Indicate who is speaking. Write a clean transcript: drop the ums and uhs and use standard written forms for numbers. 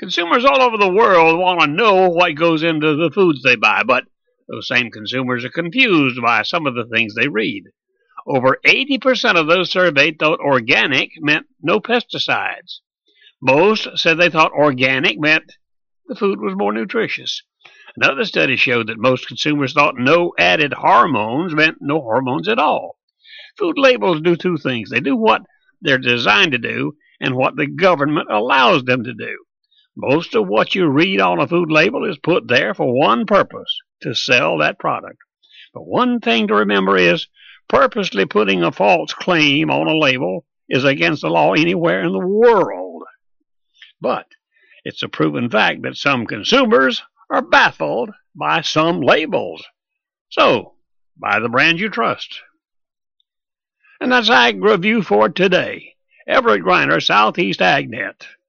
Speaker 1: Consumers all over the world want to know what goes into the foods they buy, but those same consumers are confused by some of the things they read. Over 80% of those surveyed thought organic meant no pesticides. Most said they thought organic meant the food was more nutritious. Another study showed that most consumers thought no added hormones meant no hormones at all. Food labels do two things. They do what they're designed to do and what the government allows them to do. Most of what you read on a food label is put there for one purpose, to sell that product. But one thing to remember is purposely putting a false claim on a label is against the law anywhere in the world. But it's a proven fact that some consumers are baffled by some labels. So, buy the brand you trust. And that's Ag Review for today. Everett Griner, Southeast AgNet.